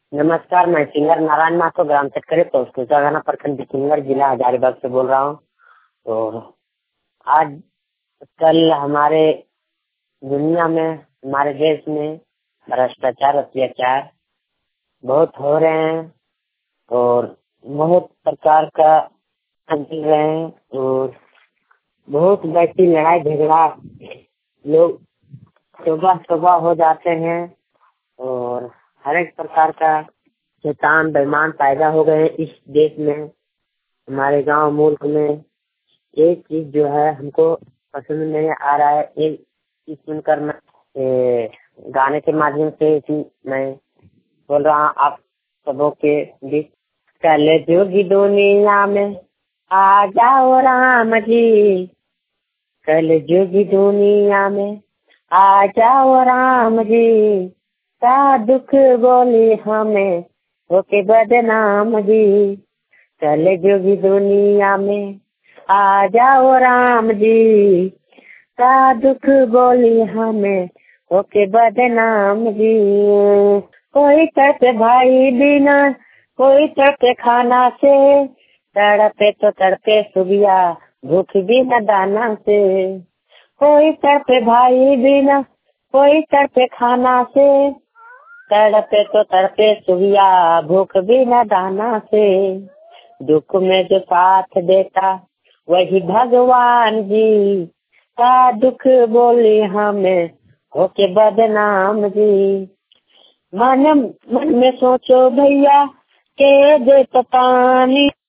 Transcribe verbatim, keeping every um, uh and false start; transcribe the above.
नमस्कार, मैं सिंगर नारायण माथुर, ग्राम चटकरे, पोस्ट कुचागाना प्रखंड सिंगर, जिला हजारीबाग से बोल रहा हूँ। तो आज कल हमारे दुनिया में, हमारे देश में भ्रष्टाचार, अत्याचार बहुत हो रहे हैं और बहुत प्रकार का मिल रहे हैं और बहुत वैसी लड़ाई झगड़ा लोग सुबह सुबह हो जाते हैं और हर एक प्रकार का शैतान बेईमान पैदा हो गए इस देश में। हमारे गांव मुल्क में एक चीज जो है हमको पसंद नहीं आ रहा है, एक चीज सुनकर मैं ए, गाने के माध्यम से मैं बोल रहा हूँ आप सबों के बीच। कल जोगी दुनिया में आ जाओ राम जी, कल जोगी दुनिया में आ जाओ राम जी, का दुख बोली हमें ओके बदनाम जी। कल जोगी दुनिया में आ जाओ राम जी, का दुख बोली हमें ओके बदनाम जी। कोई करते भाई बिना, कोई करते खाना से, तड़पे तो तड़पे सुबिया भूख बिना दाना से। कोई तड़पे भाई बिना, कोई तड़पे खाना से, तड़पे तो तड़पे सुबिया भूख बिना दाना से। दुख में जो साथ देता वही भगवान जी, का दुख बोली हमें होके बदनाम जी। मन मन में सोचो भैया के दे तो पानी।